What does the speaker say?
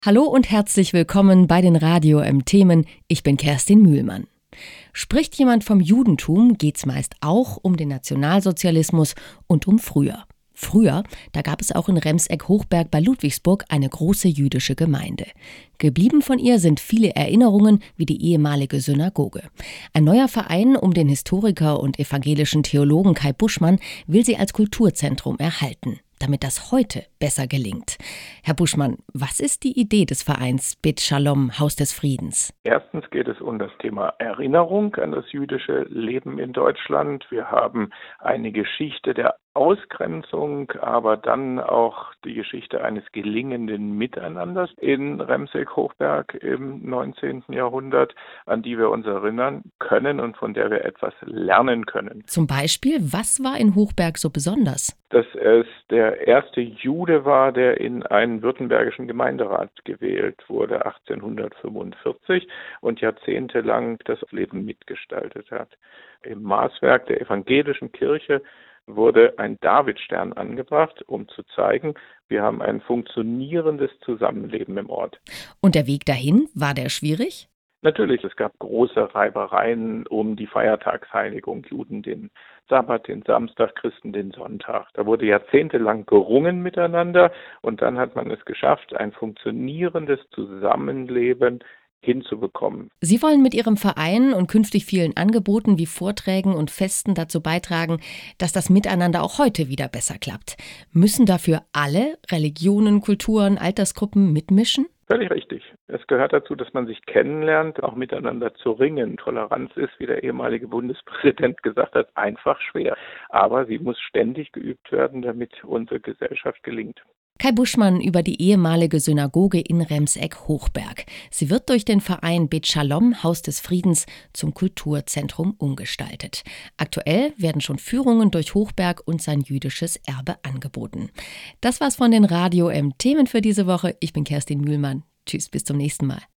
Hallo und herzlich willkommen bei den Radio M-Themen. Ich bin Kerstin Mühlmann. Spricht jemand vom Judentum, geht's meist auch um den Nationalsozialismus und um früher. Früher, da gab es auch in Remseck-Hochberg bei Ludwigsburg eine große jüdische Gemeinde. Geblieben von ihr sind viele Erinnerungen wie die ehemalige Synagoge. Ein neuer Verein um den Historiker und evangelischen Theologen Kai Buschmann will sie als Kulturzentrum erhalten, damit das heute besser gelingt. Herr Buschmann, was ist die Idee des Vereins Bet Shalom, Haus des Friedens? Erstens geht es um das Thema Erinnerung an das jüdische Leben in Deutschland. Wir haben eine Geschichte der Ausgrenzung, aber dann auch die Geschichte eines gelingenden Miteinanders in Remseck-Hochberg im 19. Jahrhundert, an die wir uns erinnern können und von der wir etwas lernen können. Zum Beispiel, was war in Hochberg so besonders? Dass es der erste Jude war, der in einen württembergischen Gemeinderat gewählt wurde, 1845 und jahrzehntelang das Leben mitgestaltet hat. Im Maßwerk der evangelischen Kirche wurde ein Davidstern angebracht, um zu zeigen, wir haben ein funktionierendes Zusammenleben im Ort. Und der Weg dahin, war der schwierig? Natürlich, es gab große Reibereien um die Feiertagsheiligung, Juden den Sabbat, den Samstag, Christen den Sonntag. Da wurde jahrzehntelang gerungen miteinander und dann hat man es geschafft, ein funktionierendes Zusammenleben hinzubekommen. Sie wollen mit Ihrem Verein und künftig vielen Angeboten wie Vorträgen und Festen dazu beitragen, dass das Miteinander auch heute wieder besser klappt. Müssen dafür alle Religionen, Kulturen, Altersgruppen mitmischen? Völlig richtig. Es gehört dazu, dass man sich kennenlernt, auch miteinander zu ringen. Toleranz ist, wie der ehemalige Bundespräsident gesagt hat, einfach schwer. Aber sie muss ständig geübt werden, damit unsere Gesellschaft gelingt. Kai Buschmann über die ehemalige Synagoge in Remseck-Hochberg. Sie wird durch den Verein Bet Shalom, Haus des Friedens, zum Kulturzentrum umgestaltet. Aktuell werden schon Führungen durch Hochberg und sein jüdisches Erbe angeboten. Das war's von den Radio M-Themen für diese Woche. Ich bin Kerstin Mühlmann. Tschüss, bis zum nächsten Mal.